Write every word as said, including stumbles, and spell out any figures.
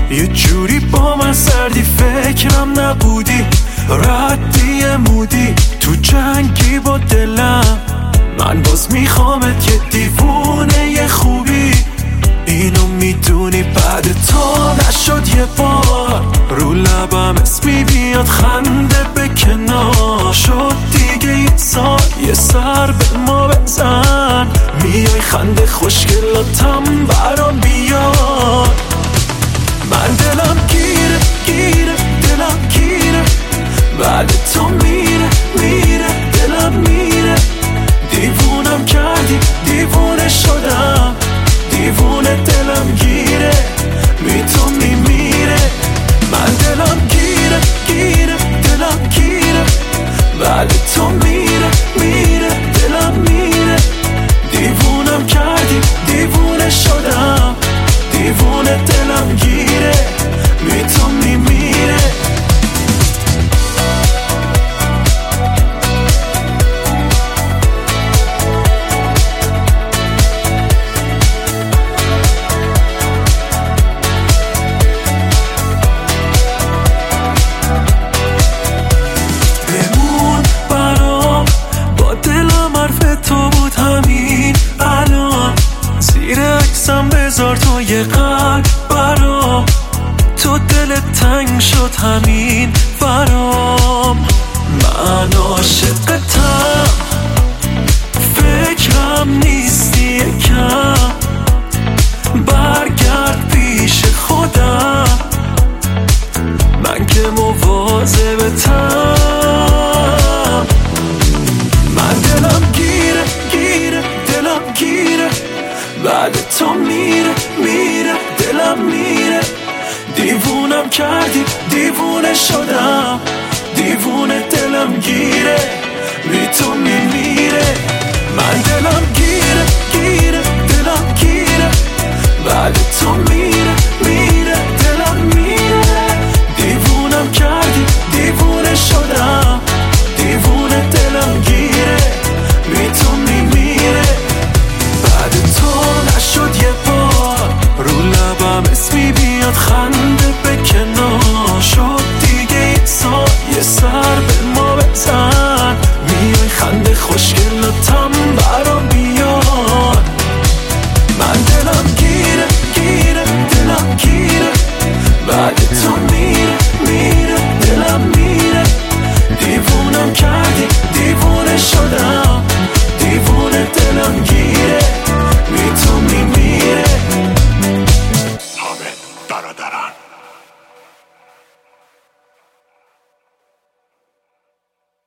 یه جوری با من سردی فکرم نبودی، ردی مودی تو جنگی با دلم. من باز میخوامت یه دیوونه یه خوبی، اینو میدونی بعد تو نشد یه بار. رو لبم اسمی بیاد خنده به کنار، شد دیگه یه سال یه سر به ما بزن. میای خنده خوشگلاتم برام بیاد. من دلم گیره گیره دلم گیره، بعد تو میره میره دلم میره. دیوونم کردی دیوونه شدم، دیوونه دلم گیره بی تو میمیره. من دلم گیره گیره دلم گیره، بعد تو میره میره دلم میره. دیوونم کردی دیوونه شدم، دیوونه دلم گیره بی تو میمیره. بذار تو یه قلب برام، تو دلت تنگ شد همین برام. من عاشقتم فکرم نیستی کم، برگرد پیش خودم من که مواظبتم. من دلم گیره گیره دلم گیره، بعد تو میره میره دلم میره. دیوونم کردی دیوونه شدم، دیوونه دلم گیره بی تو میمیره. من دلم گیره